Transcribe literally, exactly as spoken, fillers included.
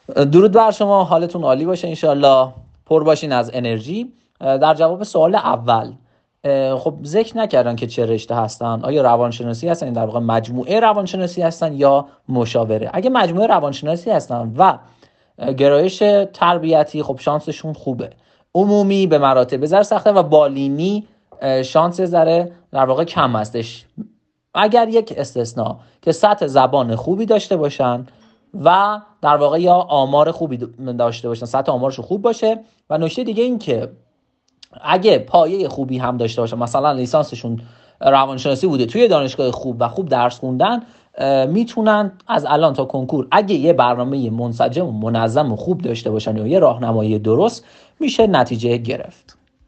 درود بر شما، حالتون عالی باشه انشالله، پر باشین از انرژی. در جواب سوال اول، خب ذکر نکردن که چه رشته هستن، آیا روانشناسی هستن، این در واقع مجموعه روانشناسی هستن یا مشاوره. اگه مجموعه روانشناسی هستن و گرایش تربیتی، خب شانسشون خوبه. عمومی به مراتب ذره سخته و بالینی شانس ذره در واقع کم هستش، اگر یک استثناء که سطح زبان خوبی داشته باشن و در واقع یا آمار خوبی داشته باشن، سطح آمارشون خوب باشه. و نکته دیگه این که اگه پایه خوبی هم داشته باشن، مثلا لیسانسشون روانشناسی بوده توی دانشگاه خوب و خوب درس خوندن، میتونن از الان تا کنکور اگه یه برنامه منسجم و منظم و خوب داشته باشن یا یه راهنمایی درست، میشه نتیجه گرفت.